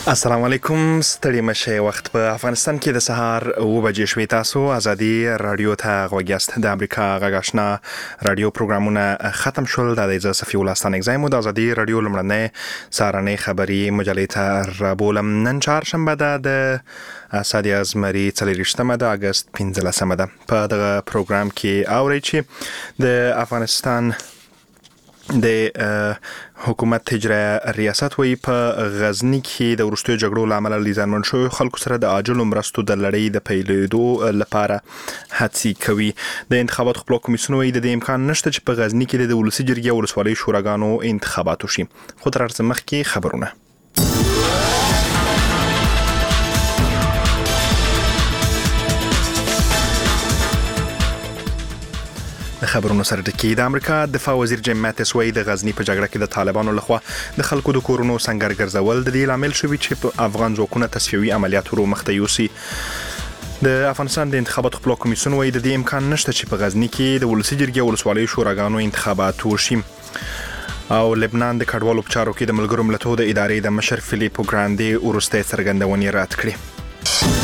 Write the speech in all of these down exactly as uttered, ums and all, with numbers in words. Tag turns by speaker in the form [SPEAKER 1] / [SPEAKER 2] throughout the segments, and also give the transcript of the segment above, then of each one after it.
[SPEAKER 1] السلام علیکم. ستړي مشه وخت په افغانستان کې د سهار اوه بجې شوې. تاسو ازادي رادیو ته غوږ یاست. د امریکا غږ آشنا رادیو پروګرامونه ختم شول. د دې صفي ولستان اگزایم د ازادي رادیو لمړنۍ سهارنۍ خبري مجلې ته رابولم. نن چهارشنبه ده د سادي ازمري څلېرویشتمه د اګست پنځلسمه ده. په دغه پروګرام کې اورئ چې د افغانستان د حکومت اجرایه ریاست وی په غزنی کې د وروستیو جګړو لامل لیزانمن شوی خلکو سره د عاجلو مرستو د لړۍ د پیلېدو لپاره هڅې کوي. د انتخاباتو خپلواک کمیسیون وی د امکان نشته چې په غزنی کې د ولسی جرګې او ولسوالۍ شوراګانو انتخابات وشي. خو تر څه مخکې خبرونه د خبرونو سره ټکی. د امریکا دفاع وزیر جیم ماتیس وی د غزنی په جګړه کې د طالبانو لخوا د خلکو د کورونو سنگر ګرځول د دې لامل شوی چې په افغان ځواکونه تصفیوي عملیات ورو مخته یوسي. د افغانستان د انتخاباتو خپلواک کمیسیون وی د دې امکان نشته چې په غزنی کې د ولسی جرګې او ولسوالۍ شوراګانو انتخابات وشي. او لبنان د کډوالو په چارو کې د ملګرو ملتونو د ادارې د مشر فیلیپو ګراندي وروستۍ څرګندونې رد کړې.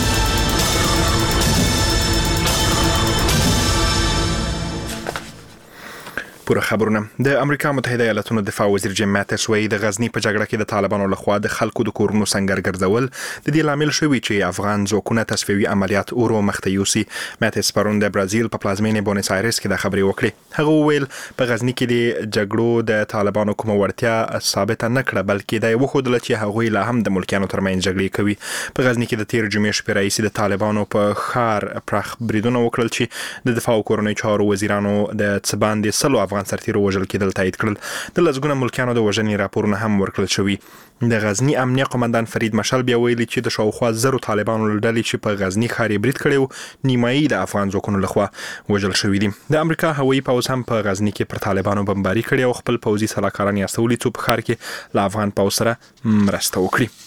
[SPEAKER 1] پوره خبرونه. د امریکا متحده ایالاتونو دفاع وزیر جیم ماتیس وی د غزنی په جګړه کې د طالبانو لخوا د خلکو د کورونو سنگر ګرځول د دې لامل شوی چې افغان ځواکونه تصفیوي عملیات ورو مخته یوسي. ماتیس پرون د برازیل په پلازمینې بونیس آیرس کې د خبرې وکړې. هغه وویل په غزنی کې د جګړو د طالبانو کومه وړتیا ثابت نه کړه بلکې دا یو خودل چې هغه لا هم د ملکیانو ترمنځ جګړې کوي. په غزنی کې د تیر جمعې شپې رئیس د طالبانو په خار پرخ بریدونه وکړل چې د دفاع کورنۍ چارو وزیرانو د څباندې سلو افغان سرتیرو وژل کېدل تایید کړل. د لسګونه ملکیانو د وژنې راپورونه هم ورکړل شوي. د غزنی امنیه قومندان فرید مشال بیا ویلي چې د شاوخوا زرو طالبانو ډلې چې په غزنی ښار برید کړي نیمایي د افغان ځواکونو لخوا وژل شوي دي. د امریکا هوایي پوځ هم په غزنی کې پر طالبانو بمباري کړې او خپل پوځي سلاکاران یې استولي څو په ښار کې له افغان پوځ سره مرسته وکړي.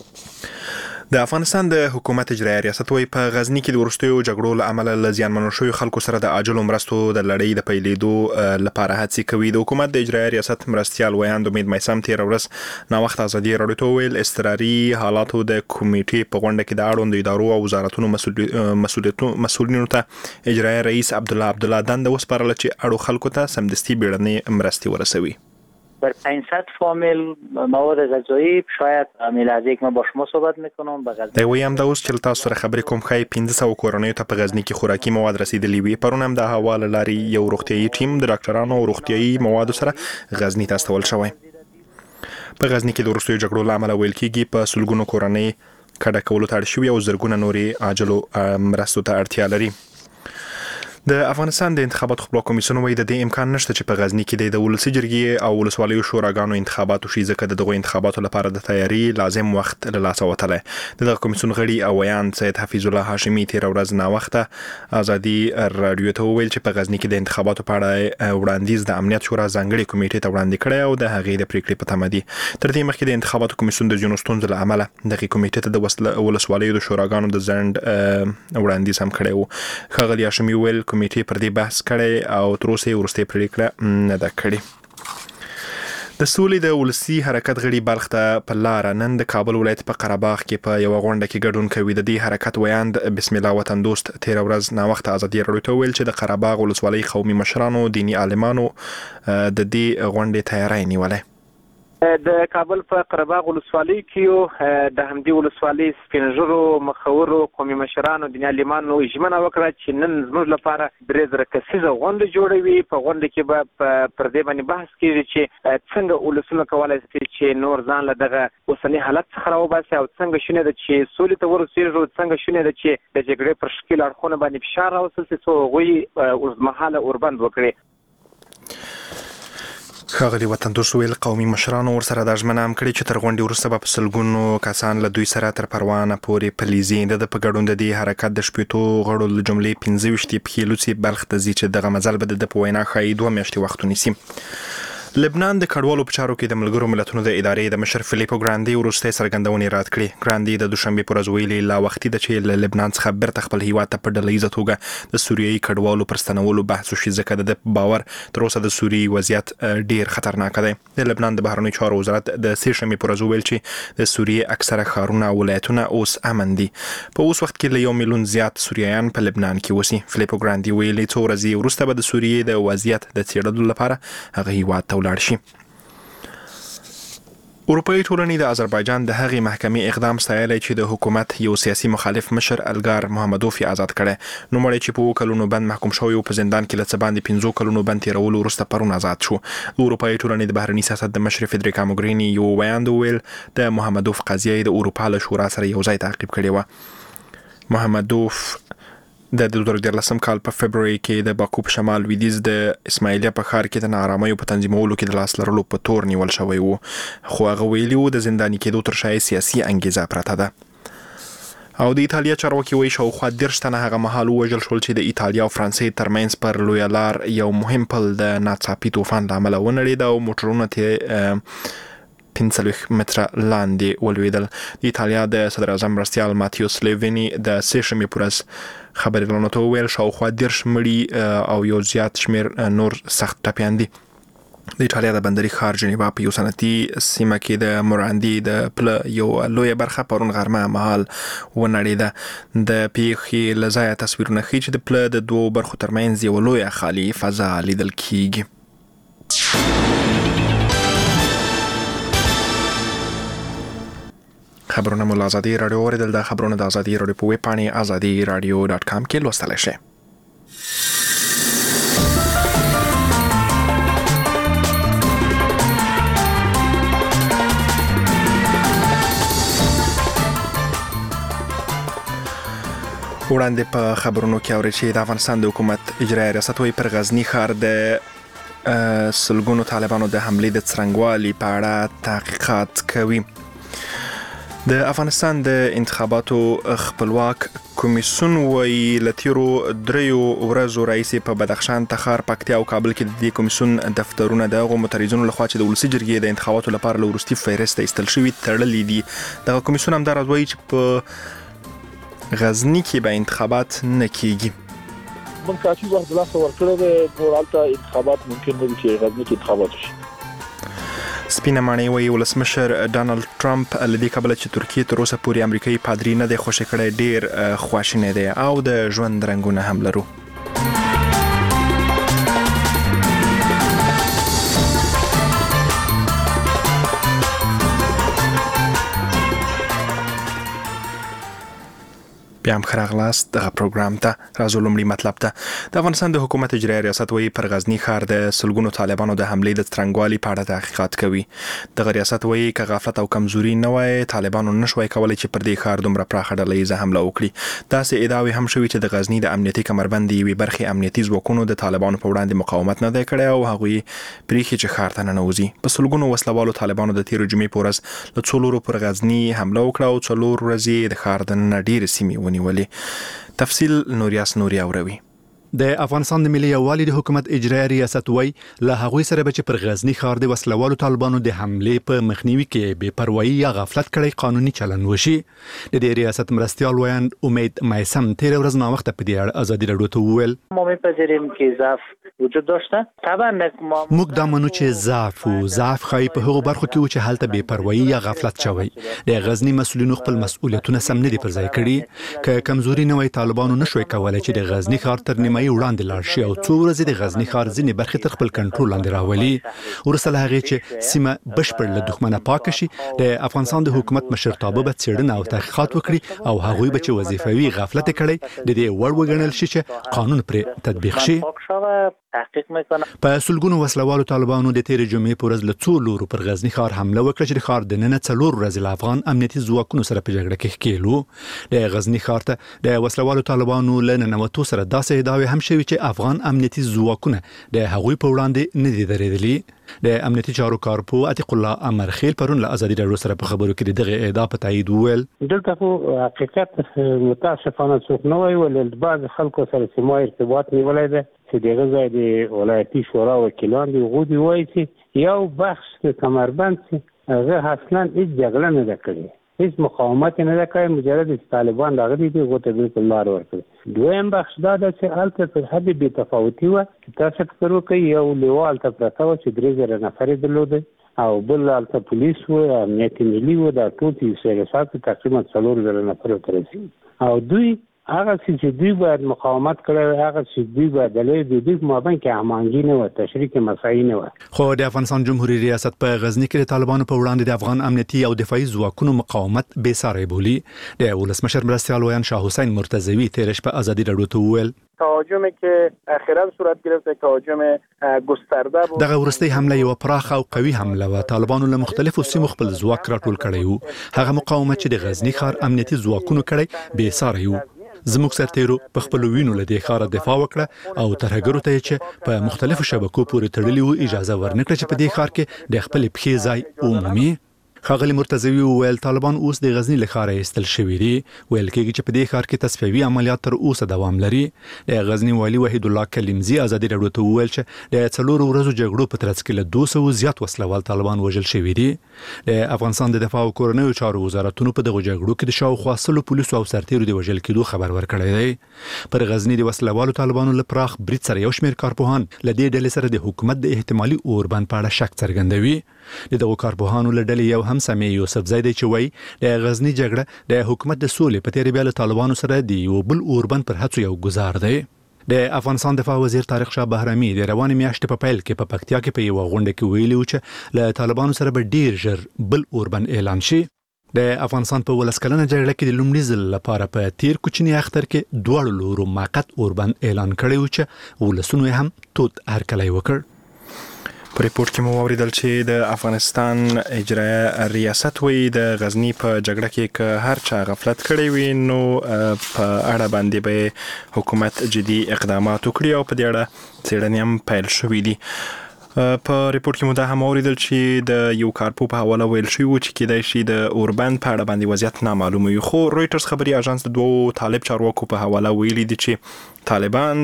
[SPEAKER 1] د افغانستان د حکومت اجرایه ریاست وی په غزنی کې د وروستیو جګړو له امله له زیانمنو شویو خلکو سره د عاجلو مرستو د لړۍ د پیلېدو لپاره هڅې کوي. د حکومت د اجرایه ریاست مرستیال ویاند امید میثم تیر ورځ ناوخت ازادي رادیو ته ویل اضطراري حالاتو د کمیټې په غونډه کې د اړوند ادارو او وزارتونو مسؤلیتونو مسؤلینو ته اجرایه رئیس عبدالله عبدالله دنده وسپارله چې اړو خلکو ته سمدستي بیړنۍ مرستې ورسوي.
[SPEAKER 2] بر پانصد فامیل مواد غذایی شاید میلازه یک ما با شما صحبت میکنم به غزنی.
[SPEAKER 1] دوی هم د اوس چې تاسو سره خبرې کوم خای پنځه سوه کورنیو ته په غزنی کې خوراکي مواد رسیدلی وي. پرون هم د حواله لاري یو روغتيایي ټیم د ډاکټرانو او روغتيایي موادو سره غزنی ته استول شوی. په غزنی کې د وروستیو جګړو لامل ویل کېږي په سلګونو کورنۍ کډه کولو ته اړ شوي او زرګونه نورې عاجلو مرستو ته اړتیا لري. د افغانستان د انتخاباتو خپلواک کمیسیون وی د دې امکان نشته چې په غزنی کې د ولسی جرګې او ولسوالیو شوراګانو انتخابات وشي ځکه د دغه انتخاباتو لپاره د تیاری لازم وخت له لاسه وتلی. دغه کمیسیون غړي او ویان سید حفیظ الله هاشمی تیر ورځ ناوخته ازادي رادیو ته ویل چې په غزنی کې د انتخاباتو په اړه وړاندیز د امنیت شورا ځانګړي کمیټې ته وړاندې کړی او د هغې د پریکړې په تمه دي. تر دې مخکې د انتخاباتو کمیسیون د ځینو ستونزو له امله دغه کمیټې ته د ولسوالیو د شوراګانو د ځنډ وړاندیز هم کړی و. ښاغلي هاشمی ویل کمیټې پر دې بحث کړي او تر اوسه ورسته پریکړه نه ده کړې. د سولې د ولسی حرکت غړي بلخ ته په لار نن د کابل ولایت په قرهباغ کې په یو غونډه کې ګډون کوي. د دې حرکت ویاند بسم الله وطن دوست تیر ورځ ناوخت ازادي رادیو ته ویل چې د قرهباغ ولسوالۍ قومي مشرانو دینی عالمانو د دې غونډې تیاری نیولې.
[SPEAKER 3] د کابل په قرهباغ ولسوالۍ کې د همدې ولسوالۍ سپینږیرو مخورو قومي مشرانو دیني عالمانو ژمنه وکړه چې نن زموږ لپاره درې زره کسیزه غونډه جوړوي. په غونډه کې به پر دې باندې بحث کیږي چې څنګه ولسونه کولی شي چې نور ځان له دغه اوسني حالت څخه راوباسي او څنګه شونې ده چې سولې ته ورسېږو، څنګه شونې ده چې د جګړې پر شکل اړخونه باندې فشار راوستل شي څو هغوی اوږدمهاله اوربند وکړي.
[SPEAKER 1] ښاغلي وطن دوست ویل قومي مشرانو ورسره دا ژمنه هم کړې چې تر غونډې وروسته به په سلګونو کسان له دوی سره تر پروانه پورې پلیزي. د په ګډون د دې حرکت د شپېتو غړو له جملې پنځه ویشت پښې لوڅې بلخ ته ځي چې دغه مزل به د په وینا ښایي دوه میاشتې وخت ونیسي. لبنان د کډوالو په چارو کې د ملګرو ملتونو د ادارې د مشر فلیپو ګراندي وروستۍ څرګندونې رد کړې. ګراندي د دوشنبه پر ورځ ویلي لا وختي د چې له لبنان څخه بیرته خپل هیواد ته په ډله ایزه توګه د سوریایي کډوالو پر ستنولو بحث وشي، ځکه د باور تر اوسه د سوریې وضعیت ډیر خطرناک دی. د لبنان د بهرنیو چارو وزارت د سې شنبې پر ورځ ویل چې د سوریې اکثره ښارونه او ولایتونه اوس امن دي. په اوس وخت کې له یو میلیون زیات سوریایان په لبنان کې اوسي. فلیپو ګراندي ویلي څو ورځې وروسته به د سوریې د وضعیت د څېړلو لپاره هغه هیواد ته ولاړ شي. اروپایي ټولنې د آذربایجان د هغې محکمې اقدام ستایلی چې د حکومت یو سیاسي مخالف مشر الګار محمدوف یې آزاد کړی. نوموړی چې په اووه کلونو بند محکوم شوی و په زندان کې له څه باندې پنځو کلونو بند تېرولو وروسته پرون آزاد شو. اروپایي ټولنې د بهرني سیاست د مشر فدریکا موګریني یو ویاند وویل د محمدوف قضیه د اروپا له شورا سره یو ځای تعقیب کړې وه. محمدوف د دوه زره دیارلسم کال په فبروري کې د باکو په شمال لویدیځ د اسماعیلیه په ښار کې د ناارامۍ په تنظیمولو کې د لاس لرلو په تور نیول شوی و، خو هغه ویلي و د زنداني کېدو تر شا سیاسي انګیزه پرته ده. او د ایتالیا چارواکي وایي شاوخوا دېرش تنه هغه مهال ووژل شول چې د ایتالیا او فرانسې ترمنځ پر لویه لار یو مهم پل د ناڅاپي طوفان له امله ونړېد او موټرونه ته پنځلوېښت متره لاندې ولوېدل. د ایتالیا د صدر اعظم مرستیال ماتیو سلیویني د سې شنبې پر ورځ خبرګانونو ته وویل شاوخوا دېرش مړي او یو زیات شمېر نور سخت ټپیان دي. د ایټالیا د بندري ښار جنیوا په یو صنعتي سیمه کې د موراندي د پله یو لویه برخه پرون غرمه مهال ونړېده. د پیښې له ځایه تصویرونه ښیي چې د پله د دوو برخو ترمنځ یو لویه خالي فضا لیدل کیږي. خبرونه مو له ازادي راډیو اوریدل. د خبرونه د ازادي راډیو په ویب پاڼې ازادي راډیو ډاټ کام کې لوستلی شئ. وړاندې په خبرونو کې اورئ چې د افغانستان د حکومت اجرایي ریاست وایي پر غزني ښار د سلګونو طالبانو د حملې د څرنګوالي په اړه تحقیقات کوي. د افغانستان د انتخاباتو خپلواک کمیسیون وایي له تیرو دریو ورځو راهیسې په بدخشان، تخار، پکتیا او کابل کې د دې کمیسیون دفترونه د هغو متریزونو لخوا چې د ولسي جرګې د انتخاباتو لپاره له وروستي فهرست ایستل شوي تړلي دي. دغه کمیسیون همداراز وایي چې په غزني کې به انتخابات نه کیږي.
[SPEAKER 4] موږ کافي وخت د لاسه ورکړی دی، نور هلته انتخابات ممکن نه دي چې غزني کې انتخابات وشي.
[SPEAKER 1] سپینه ماڼۍ وایي ولسمشر ډانلډ ټرمپ له دې کبله چې ترکیې تر اوسه پورې امریکایي پادري نه دی خوشې کړی ډېر خواشینی دی او د ژوند رنګونه هم لرو. بیا هم ښه راغلاست دغه پروګرام ته. راځو لومړي مطلب ته. د افغانستان د حکومت اجرایي ریاست وایي پر غزني ښار د سلګونو طالبانو د حملې د څرنګوالي په اړه تحقیقات کوي. دغه ریاست وایي که غفلت او کمزوري نه وای طالبانو نشوای کولی چې پر دې ښار دومره پراخه ډله ایزه حمله وکړي. داسې ادعاوې هم شوي چې د غزني د امنیتي کمربند یوې برخې امنیتي ځواکونو د طالبانو په وړاندې مقاومت نه دی کړی او هغوی پرېښي چې ښار ته ننوځي. په سلګونو وسلوالو طالبانو د تېرو جمعې په ورځ له څو لورو پر غزني حمله وکړه او څلور ورځې د ښار دننه ډېرې سیمې ونیولې. تفصیل نوریاس نوري اوروي.
[SPEAKER 5] د افغانستان د ملي یووالي د حکومت اجرایي ریاست وایي له هغوی سره به چې پر غزني ښار د وسلوالو طالبانو د حملې په مخنیوي کې بې پروایي یا غفلت کړی قانوني چلند وشي. د دې ریاست مرستیال ویاند امید مایسم تیر ورځ ناوخته په دې اړه ازادي راډیو ته وویل
[SPEAKER 2] ما میپذیریم که ضعف وجود داشته. طبعا
[SPEAKER 5] موږ دا منو چې ضعف او ضعف خای په هغو برخو کې و چې هلته بې پروایي یا غفلت شوی. د غزني مسؤلینو خپل مسؤلیتونه سم نه دي پر ځای کړي. که کمزوري نه وای طالبانو نشوي کولای چې د غزني ښار تر نیمایي وړاندې لاړ شي او څو ورځې د غزني ښار ځینې برخې تر خپل کنټرول لاندې راولي. وروسته له هغې چې سیمه بشپړ له دښمنه پاکه شي د افغانستان د حکومت مشرتابه به څېړنه او تحقیقات وکړي او هغوی به چې وظیفوي غفلت کړی د دې وړ وګڼل شي چې قانون پرې تطبیق شي. په سلګونو وسلوالو طالبانو د تېرې جمعې په ورځ له څو لورو پر غزني ښار حمله وکړه چې د ښار دننه څلور ورځې له افغان امنیتي ځواکونو سره په جګړه کې ښکېلو. د غزني ښار ته د وسلوالو طالبانو له ننوتو سره داسې ادعاوې هم شوي چې افغان امنیتي ځواکونه د هغوی په وړاندې نه دي درېدلي. د امنیتي چارو کارپو عتیق الله امرخیل پرون له ازادي راډیو سره په خبرو کې دغه ادعا په تایید وویل
[SPEAKER 6] دلته خو حقیقت متاسفانه څوک نه وایي ولې بعض خلکو سره چې ما ارتباط نیولی دی چې دغه ځای د ولایتي شورا وکیلان دي هغوی دي وایي چې یو بخش کې کمربند سي هغه اصلا هیڅ جګړه نه ده کړې، هیڅ مقاومت نه ده کړې، مجرد طالبان راغلي دي غوته بالکل لار ورکړي. دویم بخش دا ده چې هلته په حد بې تفاوتي وه چې تاسو فکر وکړئ یو لیوا هلته پرته وه چې درې زره نفر یې درلودی او بل هلته پولیس و، امنیت ملي و، دا ټول چې سیرسات تقریبا څلور زره نفر ورته رسېږي او دوی هغه چې دوی باید مقاومت کړی هغه چې دوی باید دلې د دوی مابین کې هماهنګي نه وه، تشریک مساعي نه وه.
[SPEAKER 5] خو د افغانستان جمهوریت ریاست په غزني کې د طالبانو په وړاندې د افغان امنیتي او دفاعي ځواکونو مقاومت بې ساری بولي. د ولسمشر مرستیال ویان شاه حسین مرتضوی تېره شپه ازادي راډیو ته وویل
[SPEAKER 7] تهاجمی که اخیراً صورت گرفت تهاجم گسترده بود.
[SPEAKER 5] دغه وروستۍ حمله یو پراخه او قوي حمله و. طالبانو له مختلفو سیمو خپل ځواک راټول کړی وو. هغه مقاومت چې د غزني ښار امنیتي ځواکونو کړی بې ساری و. زموږ سرتیرو په خپل وینو له دې ښاره دفاع وکړه او ترهګرو ته چې په مختلفو شبکو پورې تړلي وو اجازه ورنکړه چې په دې ښار کې د خپل پښې ځای ومومي. ښاغلي مرتضوی وویل طالبان اوس د غزني له ښاره ایستل شوي دي. ویل کېږي چې په دې ښار کې تصفیوي عملیات تر اوسه دوام لري. د غزني والي وحید الله کلیمزي ازادي راډیو ته وویل چې د څلورو ورځو جګړو په ترڅ کې له دوه سوه زیات وسلوال طالبان وژل شوي دي. د افغانستان د دفاع او کورنیو چارو وزارتونو په دغه جګړو کې د شاوخوا سلو پولیسو او سرتیرو د وژل کېدو خبر ورکړی دی. پر غزني د وسلوالو طالبانو له پراخ برید سره یو شمېر کارپوهان له دې ډلې سره د حکومت د احتمالي اوربند په اړه شک څرګندوي. د دغو کارپوهانو له ډلې یو هم سمیع یوسفزی دی چې وایي د غزني جګړه د حکومت د سولې په تېره بیا له طالبانو سره د یو بل اوربند پر هڅو یو ګزار دی. د افغانستان دفاع وزیر طارق شاه بهرامي د روانې میاشتې په پیل کې په پکتیا کې په یوه غونډه کې ویلي و چې له طالبانو سره به ډیر ژر بل اوربند اعلان شي. د افغانستان په ولس کلنه جګړه کې د لومړي ځل لپاره په تیر کوچني اختر کې دواړو لورو موقت اوربند اعلان کړی و چې ولسونو یې هم تود هرکلی وکړ.
[SPEAKER 1] په ریپورت کې مو واوریدل چې د افغانستان اجرایه ریاست وی د غزنی په جګړه کې که هر چا غفلت کړی وي نو په اړه باندې به حکومت جدي اقدامات وکړي او په دې اړه څېړنې هم پیل شوې دي. په ریپورت کې مو دا هم اوریدل چې د یو کارپو په حواله ویل شوی و چې کېدای شي د اوربند په اړه باندې وضعیت نامعلومه وي. خو رویټرز خبري اژانس د دوو طالب چارواکو په حواله ویلي دي چې طالبان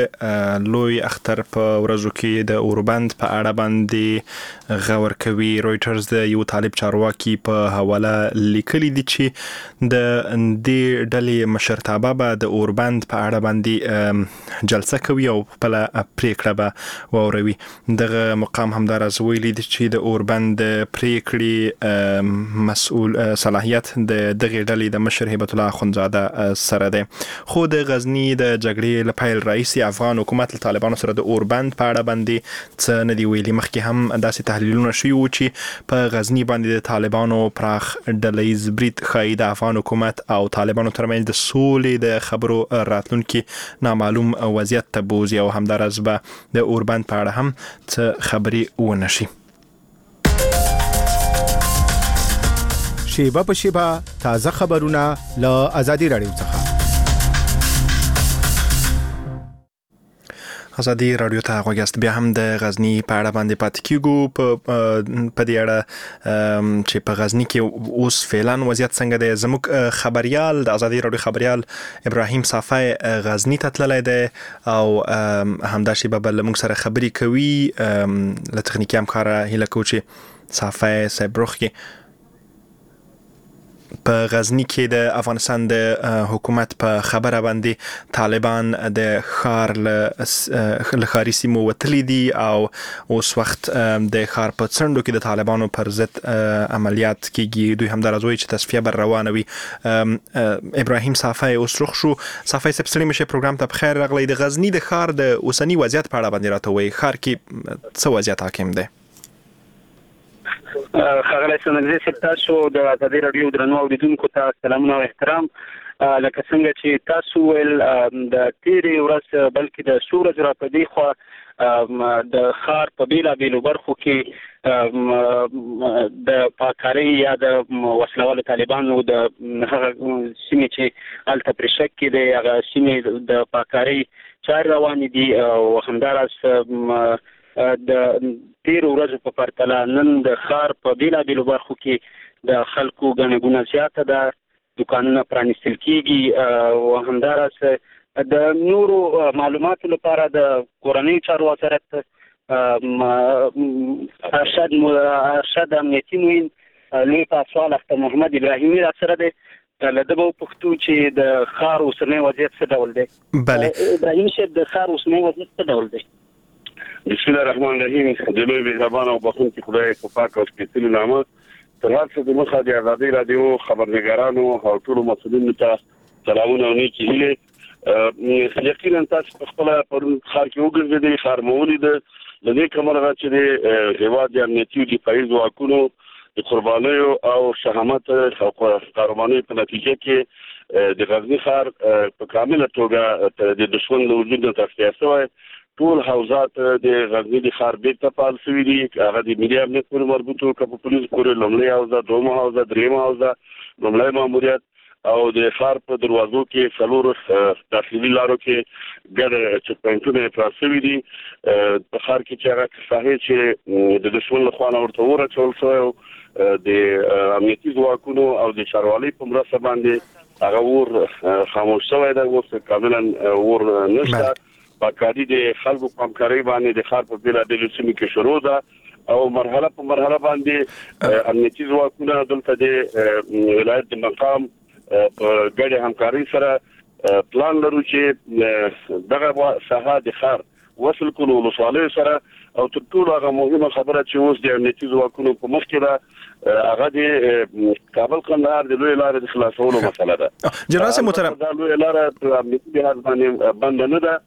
[SPEAKER 1] د لوی اختر په ورځو کې د اوربند په اړه باندې غور کوي. رویټرز د یو طالب چارواکي په حواله لیکلي دي چې د دې ډلې مشرتابه به د اوربند په اړه باندې جلسه کوي او خپل پریکړه به واوروي. دغه مقام همداراز ویلي دي چې د اوربند پریکړې مسؤل صلاحیت د دغه ډلې د مشر هیبت الله اخوندزاده سره ده. خو د غزنی د جګړې له پیل راهیسې افغان حکومت له طالبانو سره د اوربند په اړه باندې څه نه دي ویلي. مخکې هم داسې تحلیلونه شوي وو چې په غزني باندې د طالبانو پراخ ډلهییز برید ښایي د افغان حکومت او طالبانو ترمنځ د سولې د خبرو راتلونکي نامعلوم وضعیت ته بوځي او همداراز به د اوربند په اړه هم څه خبرې ونه شي.
[SPEAKER 8] شیبه په شیبه تازه خبرونه له آزادي راډیو څخه.
[SPEAKER 1] ازادي راډیو ته غوږ یاست. بیا هم د غزنی په اړه باندې پاتې کیږو. په دې اړه چې په غزنی کې اوس فعلا وضعیت څنګه دی، زموږ خبريال د ازادي راډیو خبريال ابراهیم صافی غزنی ته تللی دی او همدا شی به موږ سره خبري کوي. له تخنیکي همکاره هیله کوو چې صافی صاحب روغ کې په غزنی کې د افغانستان د حکومت په خبره باندې طالبان د ښار له ښاري سیمو وتلي دي او اوس وخت د ښار په څنډو کې د طالبانو پر ضد عملیات کېږي. دوی همداراز وایي چې تصفیه بر روانه وي. ابراهیم صافی اوس روغ شو. صافی صاحب ستړي مشه پروګرام ته بخیر راغلی. د غزنی د ښار د اوسني وضعیت په اړه باندې راته وایي. ښار کې څه وضعیت حاکم دی؟
[SPEAKER 9] خغلی سنګزی صاحب تاسو د ازادي راډیو درنو اوریدونکو ته سلامونه او احترام. لکه څنګه چې تاسو ول د تیرې ورځ بلکې د څو ورځې را په دې خوا د ښار په بیلابیلو برخو کې د پاکارۍ یا د وسلوالو طالبانو د هغه سیمې چې هلته پرې شک کې دی هغه سیمې د پاکارۍ چارې روانې دي او همداراز د تیر ورځو په پرتله نن د ښار په بیلابیلو برخو کې د خلکو ګڼه ګوڼه زیاته ده، دوکانونه پرانیستل کېږي او همداراز د نورو معلوماتو لپاره د کورنیو چارو وزارت ارشد ارشد امنیتي موین لوی پاسوال اختر محمد ابراهیمی را سره دی لده به پښتو چې د خار اوسنی وضعیت څه ډول دی.
[SPEAKER 1] بله
[SPEAKER 9] ابراهیم صاحب د خار اوسنی وضعیت څه ډول دی؟
[SPEAKER 10] بسم الله الرحمن الرحیم. د لوی مهربان او بخښونکي خدای په پاک او سپېڅلي نامه تر هر څه د مخه د ازادۍ راډیو خبرنګارانو او ټولو مسؤلینو ته سلامونه او نیکې هیلې. یقینا تاسو په خپل پرون ښار کې وګرځېدئ، ښار مو ولیده. د دې کمرغه چې د هېواد د امنیتي او دفاعي ځواکونو د قربانیو او شهامت او قهرمانۍ په نتیجه کې د غزني ښار په کامله توګه د دشمن له وجود نه تصفیه شوی. ټول حوزات د غزني د ښار بیرته فعال شوي دي، هغه د ملي امنیت پورې مربوط وو، که په پولیس پورې لومړۍ حوزه، دویمه حوزه، درېیمه حوزه، لومړی ماموریت او د ښار په دروازو کې څلور داخلي لارو کې ګډ چک پوینټونه افراز شوي دي. په ښار کې چې هغه ساحې چې د دشمن له خوا نه ورته اور اچول شوی د امنیتي ځواکونو او د ښاروالۍ په مرسته باندې هغه اور خاموش شوی دی، اوس کاملا اور نشته. باقاعدي د خلکو په همکارۍ باندې د ښار په بېلابېلو سیمو کې شروع ده او مرحله په مرحله باندې امنیتي ځواکونه دلته د ولایت د مقام په ګډه همکارۍ سره پلان لرو چې دغه ساحه د ښار وصل کړو ولسوالیو سره. او تر ټولو هغه مهمه خبره چې اوس د امنیتي ځواکونو په مخ کې ده هغه د کابل قندهار د لوی لارې د خلاصولو مسله ده.
[SPEAKER 1] جناب صاحب محترم،
[SPEAKER 10] دا لوی لاره په امنیتي لحاظ باندې بند نه ده،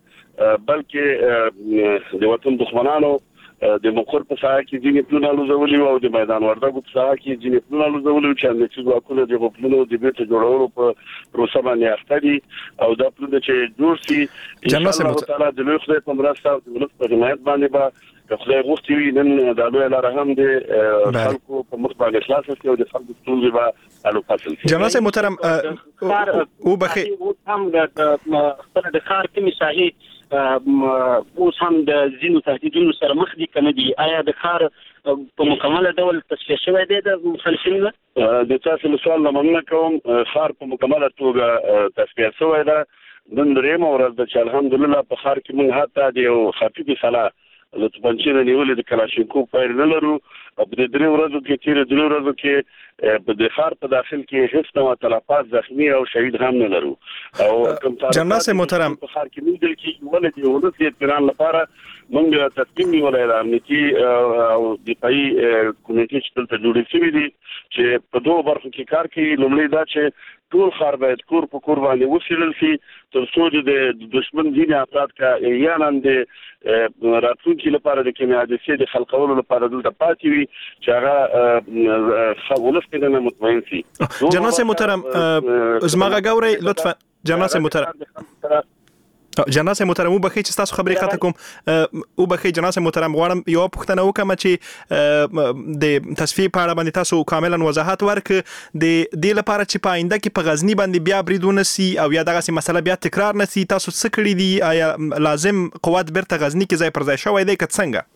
[SPEAKER 10] بلکې د وطن دښمنانو د مقر په ساحه کې ځینې پلونه الوزولي او د میدان وردګو په ساحه کې ځینې پلونه الوزولي چې امنیتي ځواکونه د پلونو د بیرته جوړولو په پروسه باندې اخته دي او دا پلونه چې جوړ شي
[SPEAKER 1] جناب صاحب
[SPEAKER 10] تعالی د لوی خدای په مرسته او د ولس په حمایت باندې به که خدای غوښتي وي نن دا لوی لاره هم د خلکو په مخ باندې خلاصه شي او د خلکو ستونزې به حل وکړل شي.
[SPEAKER 1] جناب صاحب محترم، او بخیر
[SPEAKER 9] هم د خپل د ښار کې ساحې اوس هم د ځینو تهدیدونو سره مخ دي کنه دي. آیا د ښار په مکمل ډول تصفیه شوی دی د مخالفینو؟
[SPEAKER 10] د تاسو له سوال مننه کوم. ښار په مکمل توګه تصفیه شوی دی. نن درېیمه ورځ ده چې الحمدلله په ښار کې موږ حتی د یو خفیفې سلا د توپنچې نه نیولې د کلاشینکوف فایر نه لرو. په دې درې ورځو کې تېرې درې ورځو کې په د ښار په داخل کې هیڅ ډول تلفات، زخمي او شهید هم نه لرو. او
[SPEAKER 1] جناب صاحب محترم،
[SPEAKER 10] په ښار کې موږ کې ولې د ولس د اطمینان لپاره موږ تصمیم نیولی دی امنیتي او دفاعي کمیټې چې دلته جوړې شوي دي چې په دوه برخو کې کار کوي. لومړی دا چې ټول ښار باید کور په کور باندې وڅېړل شي تر څو د دشمن ځینې افراد که احیانا د راتلونکي لپاره د کیمیا حادثې د خلقولو لپاره دلته پاتې وي چې هغه ولس پرې نه مطمئن شي.
[SPEAKER 1] جناب صاحب محترم، زما غږ اورئ لطفا؟ جناب صاحب محترم جناب صاحب محترم وبخښئ چې تاسو خبرې قطع کوم. وبخښئ جناب صاحب محترم، غواړم یو پوښتنه وکړم چې د تصفیې په اړه باندې تاسو کاملا وضاحت ورکړئ د دې لپاره چې په آینده کې په غزني باندې بیا برید ونه سي او یا دغسې مسله بیا تکرار نه سي. تاسو څه کړي دي؟ آیا لازم قوت بیرته غزني کې ځای پر ځای شوی دی که څنګه؟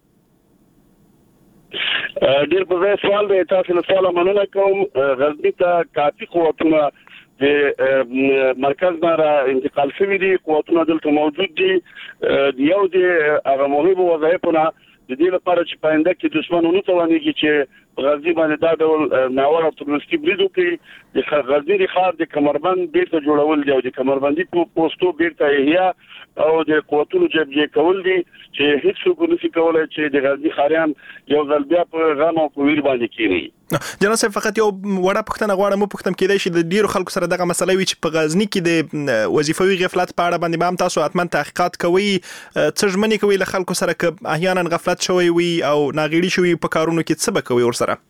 [SPEAKER 10] ډېر په ځای سوال دی. تاسو له سواله مننه کوم. غزني ته کافي قوتونه د مرکز نه را انتقال شوي دي، قوتونه دلته موجود دي. یو د هغه مهمو وظایفونه د دې لپاره چې په آینده کې دشمن ونه توانېږي چې په غزني باندې دا ډول ناوړه او تروریستي برید وکړي. د غزني د ښار د کمربند بیرته جوړول دي او د کمربندي پوستو بیرته احیا او د قوتونو جبجې کول دي چې هیڅ څوک نشي کولی چې د غزني ښاریان یو ځل بیا په غم او په ویر باندې کېني.
[SPEAKER 1] جناب صاحب فقط یو وړه پوښتنه غواړم وپوښتم، کېدای شي د ډیرو خلکو سره دغه مسله وي چې په غزني کې د وظیفوي غفلت په اړه باندې به هم تاسو حتما تحقیقات کوئ. څه ژمنې کوئ له خلکو سره که احیانا غفلت شوی وي او ناغېړي شوي په کارونو کې، څه به کوئ ورسره؟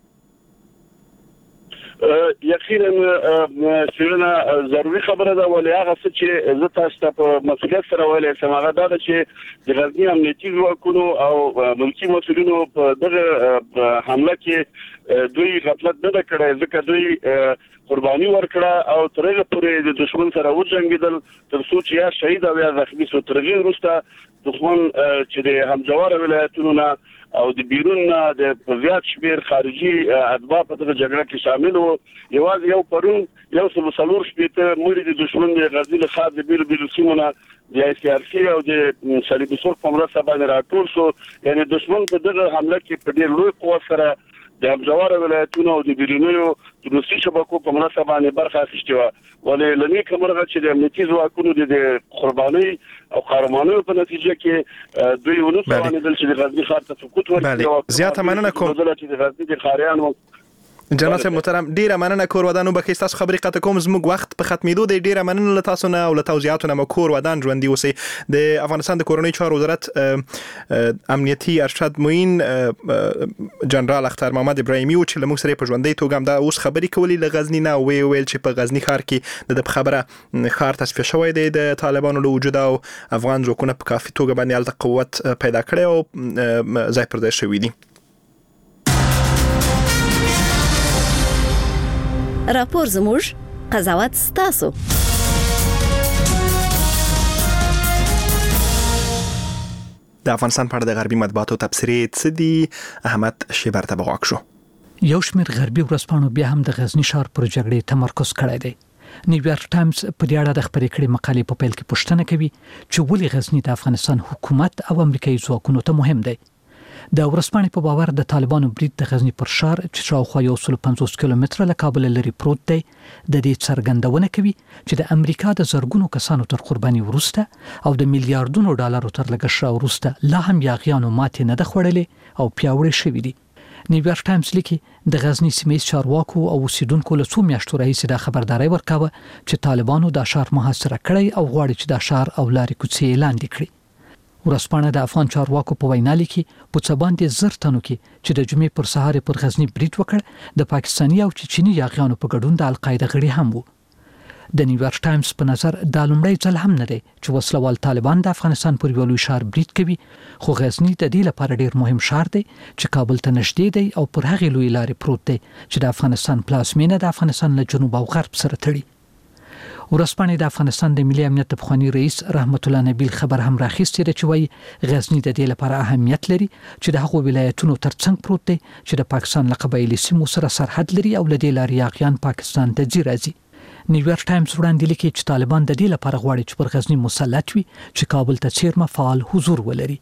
[SPEAKER 10] یقینا څېړنه ضروري خبره ده، ولې هغه څه چې زه تاسو ته په مسؤلیت سره ویلی شم هغه دا ده چې د غزني امنیتي ځواکونو او ملکي مسؤلینو په دغه حمله کې دوی غفلت نه ده کړی، ځکه دوی قرباني ورکړه او تر هغه پورې د دشمن سره وجنګېدل تر څو چې یا شهید او یا زخمي شو. تر هغې وروسته دښمن چې د همجواره ولایتونو نه او د بیرون نه د زیات شمېر خارجي اتباع په دغه جګړه کې شامل وو. یوازې یو پرون یو څو څلور شپېته مړي د دشمن د غزنی له خاطر د بیل بیل سیمونه د ای سی ار سی او د صلیبي سرخ په مرسته باندې راټول شو. یعنی دشمن په دغه حمله کې په ډېر لوی قوت سره د ابجوار ولایتونو او د بیرونیو د روسي شبکو په مناسبه باندې برخه اخیستې و ولې لنی کومرغه چې د امنیتي ځواکونو د قرباني او قهرمانۍ په نتیجه کې دوی ونه توانیدل چې د غزنی ښار ته سقوط ورکړي.
[SPEAKER 1] زیاته مننه کوم
[SPEAKER 10] چې د غزنی د ښاریانو
[SPEAKER 1] جناب محترم ډیره مننه کور ودانو بکې تاسو خبرې قطه کوم زموږ وخت په ختمېدو دی. ډیره مننه له تاسو نه او له توضیحاتو نه کور ودان ژوندۍ اوسئ. د افغانستان د کورنۍ چارو وزارت امنیتي ارشد معین جنرال اختر محمد ابراهیمي او چې موږ سره په ژوندۍ توګه هم دا اوس خبرې کولې له غزنی نه وی ویل چې په غزنی ښار کې د خبره ښار تصفیه شوی دی د طالبانو له وجود او افغان ځواکونه په کافي توګه باندې الته قوت پیدا کړی او ځای پر ځای شوی دي.
[SPEAKER 11] راپور زموږ قضاوت ستاسو.
[SPEAKER 1] د افغانستان په اړه د غربي مطبوعاتو تبصرې څه دي؟ احمد شیبر ته بغاک شو.
[SPEAKER 12] یو شمېر غربي ورځپاڼو بیا هم د غزنی ښار پر جګړې تمرکز کړی دی. نیویارک ټایمز په دې اړه د خبرې کړې مقالې په پیل کې پوښتنه کوي چې ولې غزنی د افغانستان حکومت او امریکایي ځواکونو ته مهم دی. د ورځپاڼې په باور د طالبانو برید د غزنی پر ښار چې شاوخوا یو سل پنځوس کیلومتره له کابل لري پروت دی د دې څرګندونه کوي چې د امریکا د زرګونو کسانو تر قرباني وروسته او د میلیارډونو ډالرو تر لګښت وروسته لا هم یاغیانو ماتې نه ده خوړلې او پیاوړې شوې دي. نیویارک ټایمز لیکي د غزنی سیمې چارواکو او اوسیدونکو له څو میاشتو راهیسې د خبرداري ورکاوه چې طالبانو دا ښار محاصره کړی او غواړي چې دا ښار او لارې کوڅې لاندې کړي. ورځپاڼه د افغان چارواکو په وینا لیکي په څه باندې زر تنو کې چې د جمعې پر سهار پر غزنی برید وکړ د پاکستاني او چچني یاغیانو په ګډون د القاعده غړي هم وو. د نیویارک ټایمز په نظر دا لومړی ځل هم نه دی چې وسلوال طالبان د افغانستان پر یو لوی ښار برید کوي، خو غزنی د دې لپاره ډیر مهم ښار دی چې کابل ته نږدې دی او پر هغې لوی لارې پروت دی چې د افغانستان پلازمینه د افغانستان له جنوب او غرب سره تړي. ورځپاڼې د افغانستان د ملي امنیت پخوانی رئیس رحمت الله نبیل خبر هم راخیستی دی چې وایي غزنی د دې لپاره اهمیت لري چې د هغو ولایتونو ترڅنګ پروت دی چې د پاکستان له قبایلي سیمو سره سرحد لري او له دې لارې یاغیان پاکستان ته ځي راځي. نیویارک ټایمز وړاندې لیکي چې طالبان د دې لپاره غواړي چې پر غزنی مسلط وي چې کابل ته څیرمه فعال حضور ولري.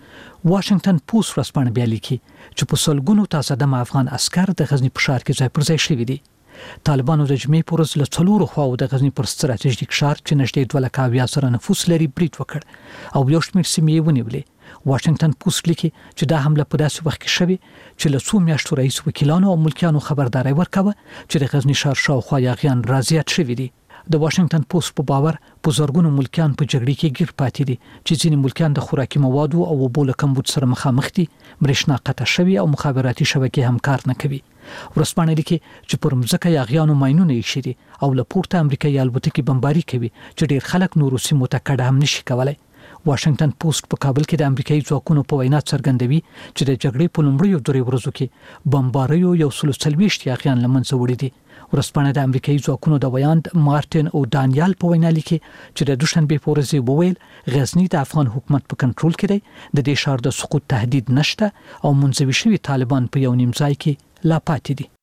[SPEAKER 12] واشنگټن پوسټ ورځپاڼه بیا لیکي چې په سلګونو تازه دمه افغان عسکر د غزنی په ښار کې ځای پر ځای شوي دي. طالبانو د جمعې په ورځ له څلورو خواو د غزنی پر ستراتیژیک ښار چې نږدې دوه لکه اویا زره نفوس لري برید وکړ او یو شمېر سیمې یې ونیولې. واشنگټن پوسټ لیکي چې دا حمله په داسې وخت کې شوې چې له څو میاشتو راهیسې وکیلانو او ملکیانو خبرداری ورکوه چې د غزنی ښار شاوخوا یاغیان رازیات شوي دي. د واشنگټن پوسټ په باور په زرګونو ملکیان په جګړې کې ګیر پاتې دي چې ځینې ملکیان د خوراکي موادو او اوبو له کمبود سره مخامخ دي، برېښنا قطع شوې او مخابراتي شبکې هم کار نه کوي. ورځپاڼه لیکي چې پر مځکه یاغیانو ماینونه ایښي دي او له پورته امریکایي الوتکې بمباري کوي چې ډېر خلک نورو سیمو ته کډه هم نشي کولی. واشنگټن پوسټ په کابل کې د امریکایي ځواکونو په وینا څرګندوي چې د جګړې په لومړیو درې ورځو کې بمباریو یو سل څلوېښت یاغیان له منځه وړي دي. ورځپاڼه د امریکایي ځواکونو د ویاند مارټین او دانیال په وینا لیکي چې د دوشنبې په ورځ یې وویل غزنی د افغان حکومت په کنټرول کې دی، د دې ښار د سقوط تهدید نشته او منزوي شوي طالبان په یو نیم ځای کې لا پاتې دي.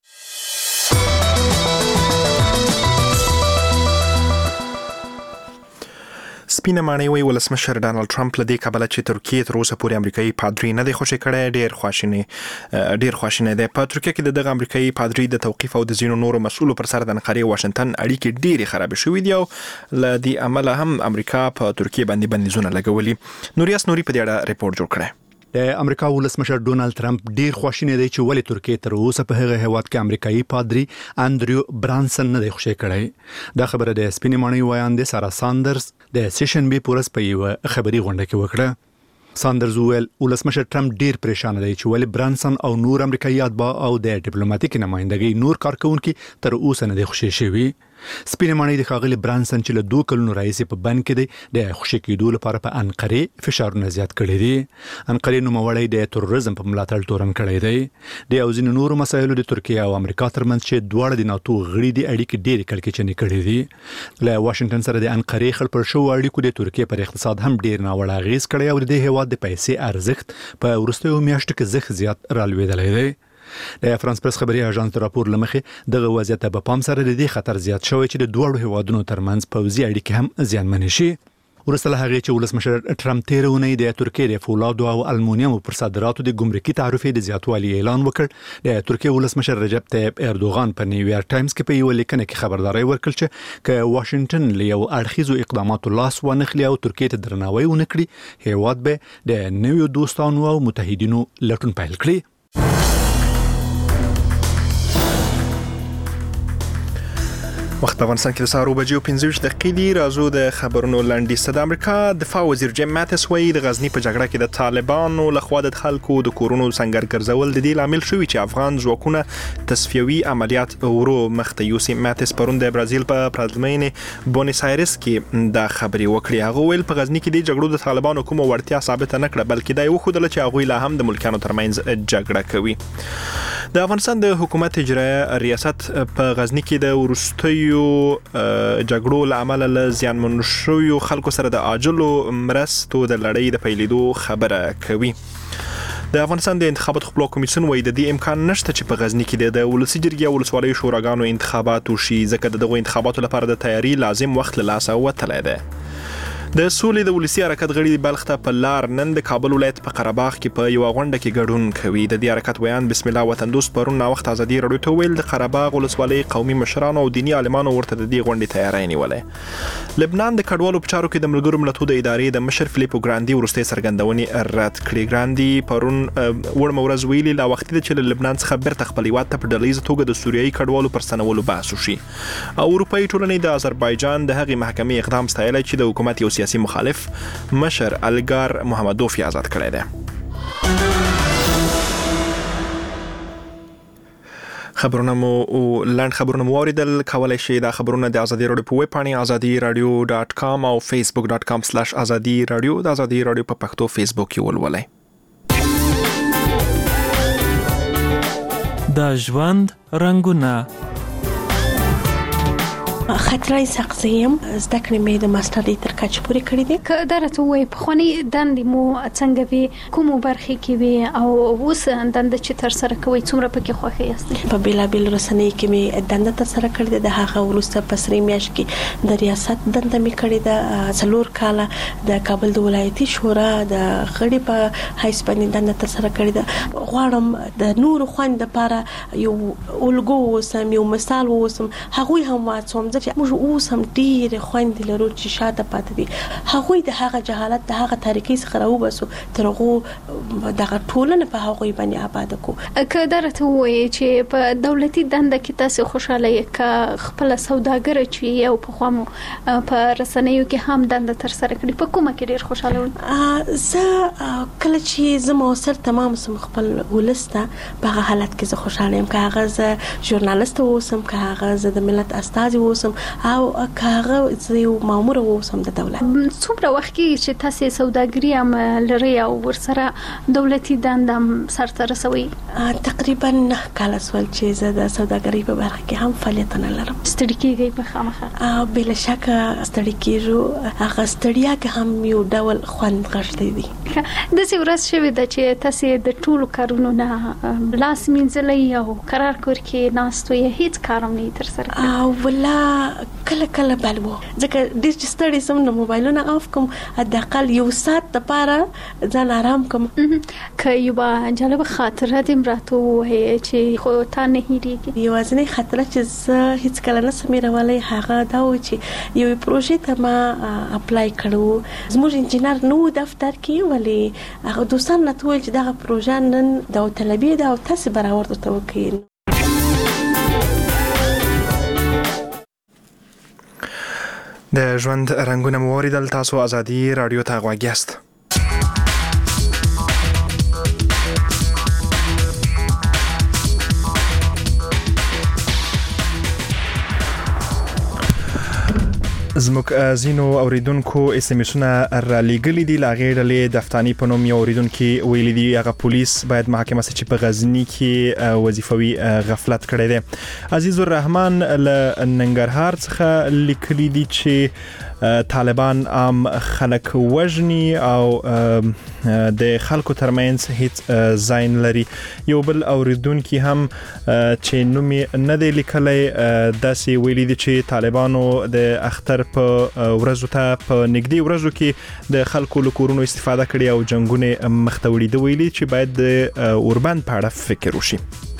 [SPEAKER 1] سپینه ماڼۍ وی ولسمشر ډانلډ ټرمپ لدې کبله چې ترکیه تر اوسه پورې امریکایي پادری نه دی خوشی کړی ډیر خواشینی ډیر خواشینی دی. په ترکیه کې د دغه امریکایي پادری د توقیف او د ځینو نورو مسؤلو پر سر د انقرې واشنگټن اړیکې ډیرې خراب شوې دي او ل دې عمله هم امریکا په ترکیه باندې بندیزونه لګولي. نوریاس نوري په دې اړه ریپورت جوړ کړی.
[SPEAKER 5] د امریکا ولسمشر ډونالد ټرمپ ډیر خواشینی دی چې ولې ترکیه تر اوسه په هغه هیواد کې امریکایي پادری اندریو برانسن نه دی خوشی کړی. دا خبره د سپینې ماڼۍ ویاندې سارا ساندرز د سیشن بي پورس په یو خبري غونډه کې وکړه. ساندرز ویل ولسمشر ټرمپ ډیر پریشان دی چې ولې برانسن او نور امریکایي اتباع او د ډیپلوماټیک نمائندګۍ نور کارکونکي تر اوسه نه دی خوشی شوي. سپینې ماڼۍ د ښاغلي برانسن چې له دوه کلونو راهیسې په بند کې دی د خوشي کېدو لپاره په انقرې فشارونه زیات کړي دي. انقرې نوموړی د تروریزم په ملاتړ تورن کړی دی. د او ځینو نورو مسایلو د ترکیه او امریکا ترمنځ چې دواړه د ناتو غړي دي اړیکې ډېرې کړکېچنې کړي دي. له واشنگټن سره د انقرې خړ پر شوو اړیکو د ترکیه پر اقتصاد هم ډېر ناوړه اغېز کړی او د دې هېواد د پیسې ارزښت په وروستیو میاشتو کې زښت زیات رالوېدلی دی. د فرانس پرس خبري اژانس راپور لمخې دغه وضعیت په پام سره د دې خطر زیات شوی چې د دوه هیوادونو ترمنځ پوځي اړیکې هم زیانمن شي. ورسته له هغې چې ولسمشر ټرمپ تېره اونۍ د ترکیې د فولادو او المونیمو پر صادراتو د ګمرکي تعرفې د زیاتوالي اعلان وکړ. د ترکیې ولسمشر رجب طیب اردوغان په نیویارک ټایمز کې په یوه لیکنه کې خبرداری ورکړ چې که واشنگټن له یو اړخیزو اقداماتو لاس وانخلي او ترکیې ته درناوی ونه کړي، هیواد به د نویو دوستانو او متحدینو لټون پیل کړي.
[SPEAKER 1] وخت په افغانستان کې د سهار اوه بجې او پنځه ویشت دقیقې دي. راځو د خبرونو لنډیسته. د امریکا دفاع وزیر جیم ماتس وایي د غزني په جګړه کې د طالبانو لخوا د خلکو د کورونو سنگر ګرځول د دې لامل شوي چې افغان ځواکونه تصفیوي عملیات ورو مخته یوسي. ماتس پرون د برازیل په پلازمینې بونیس آیرس کې دا خبرې وکړې. هغه ویل په غزني کې د جګړو د طالبانو کومه وړتیا ثابته نه کړه، بلکې دا یې وښودله چې هغوی لا هم د ملکیانو ترمنځ جګړه کوي. د افغانستان د حکومت اجرایه ریاست په غزني کې د وروستیو جګړو له امله له زیانمنو شویو خلکو سره د عاجلو مرستو د لړۍ د پیلېدو خبره کوي. د افغانستان د انتخاباتو خپلواک کمیسیون وایي د دې امکان نشته چې په غزني کې د ولسي جرګې او ولسوالیو شوراګانو انتخابات وشي، ځکه د دغو انتخاباتو لپاره د تیاري لازم وخت له لاسه وتلی دی. د سولې د ولسي حرکت غړي بلخ ته په لار نن د کابل ولایت په قره باغ کې په یوه غونډه کې ګډون کوي. د دې حرکت ویان بسم الله وطن دوست پرون ناوخته ازادي راډیو ته ویل د قره باغ ولسوالۍ قومي مشرانو او دیني عالمانو ورته د دې غونډې تیاری نیولې. لبنان د کډوالو په چارو کې د ملګرو ملتونو د ادارې د مشر فلیپو ګراندي وروستۍ څرګندونې رد کړې. ګراندي پرون وړمه ورځ ویلي لا وختي ده چې له لبنان څخه بیرته خپل هیواد ته په ډلهییزه توګه د سوریایي کډوالو پر ستنولو بحث وشي. او اروپایي ټولنې د آذربایجان د هغې محکمې اقدام ستایلی چې د حکومت یو سیاسي مخالف مشر الګار محمدوف آزاد کړی دی. خبرونه مو لاند خبرونه مو اوریدل. کولای شئ دا خبرونه د ازادي راډیو په ویب پاڼې ازادي راډیو ډاٹ کام او فیسبوک ډاٹ کام سلاش ازادي راډیو د ازادي راډیو په پښتو فیسبوک کې ولولئ.
[SPEAKER 13] د ژوند رنگونه
[SPEAKER 14] خطرای سقزیم زده کړې مې د ماستر تر کچ پورې کړې دي.
[SPEAKER 15] که درته وای په خوني دندې مو څنګه وي، کوم برخې کې وي او اوس دند چې تر سره کوي څومره پکې خوښ یاست؟
[SPEAKER 14] په بیلابیل رسنۍ کې مې دند تر سره کړې ده. هغه ورسته په سری میاش کې د ریاست دند مې کړې ده. څلور کاله د کابل د ولایتي شورا د غړي په حیث باندې دند تر سره کړې ده. غواړم د نور خوند لپاره یو الګو وسم، یو مثال وسم. هغوی هم واڅوم چې موږ اوس هم ډېر خوند لرو چې شاته پاتې دي. هغوی د هغه جهالت د هغه تاریخي څخه راوباسو تر هغه دغه ټولنه په هغوی باندې آباد کو.
[SPEAKER 15] که درته وایي چې په دولتي دنده کې تاسو خوشاله یې، که خپل سوداګر چې یو په خامو په رسنیو کې هم دنده تر سره کړي، په کومه کې ډېر خوشاله وي؟
[SPEAKER 14] زه کله چې زه موثر تمام سم خپل ولسته په هغه حالت کې زه خوشاله یم. که هغه زه ژورنالیست اوسم، که هغه زه د ملت استازي اوسم، او کاغه یو مامور اوسم د دولت.
[SPEAKER 15] څومره وخت کې چې تاسو سوداګري هم لري او ورسره دولتي دنده سرته رسوي؟
[SPEAKER 14] تقریبا نه کال سول چې زه د سوداګري په برخه کې هم فعالیتونه لرم.
[SPEAKER 15] ستړي کېږئ په خامخا؟
[SPEAKER 14] بل شک ستړي کېږو. هغه ستړیا کې هم یو ډول خوند غشته دي.
[SPEAKER 15] داسې ورځ شوې ده چې تاسو د ټولو کارونو نه لاس مینځلئ او قرار کور کې ناست وئ، هیڅ کار هم نه تر سره کړی؟
[SPEAKER 14] ولا کله کله بل وو، ځکه ډېر چې ستړی سم نو موبایلونه آف کوم، حداقل یو ساعت لپاره ځان آرام کوم.
[SPEAKER 15] که یوه جالبه خاطره دې راته ووایې چې خو تا نه هېرېږي؟
[SPEAKER 14] یوازینۍ خاطره چې زه هیڅ کله نشم هېرولی هغه دا و چې یوې پروژې ته ما اپلای کړی. زموږ انجینر نه و دفتر کې، ولې هغه دوستان راته وویل چې دغه پروژه نن داوطلبي ده او تاسې به راورته وکړئ.
[SPEAKER 1] د ژوند رنگونه مو اوریدل. تاسو ازادي راډیو ته غوږ یاست. زموږ زینو اوریدونکو اس ام اسونه را لېږلي دي. له هغې ډلې دفتاني په نوم یو اوریدونکي ویلي دي هغه پولیس باید محاکمه سي چې په غزني کې وظیفوي غفلت کړی دی. عزیز الرحمن له ننګرهار څخه لیکلي دي چې طالبان عام خلک وژني او د خلکو ترمنځ هیڅ ځای نه لري. یو بل اوریدونکو هم چې نومي نه دی لیکلی داسې ویلي دي چې طالبانو د اختر په ورځو ته په نږدې ورځو کې د خلکو له کورونو استفاده کړې او جنگونه مخته وړي. د ویلي چې باید د اوربند په اړه فکر وشي.